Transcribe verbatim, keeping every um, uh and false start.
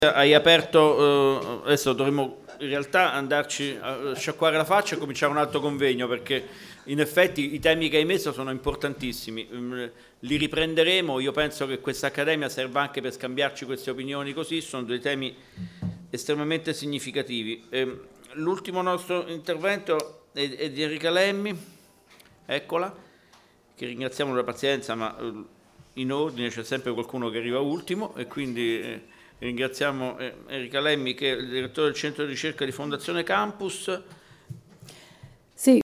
Hai aperto, eh, adesso dovremmo in realtà andarci a sciacquare la faccia e cominciare un altro convegno, perché in effetti i temi che hai messo sono importantissimi. Mm, li riprenderemo. Io penso che questa accademia serva anche per scambiarci queste opinioni, così sono dei temi estremamente significativi. Eh, l'ultimo nostro intervento è, è di Enrica Lemmi, eccola, che ringraziamo per la pazienza, ma eh, in ordine c'è sempre qualcuno che arriva ultimo, e quindi eh, ringraziamo eh, Enrica Lemmi, che è il direttore del centro di ricerca di Fondazione Campus.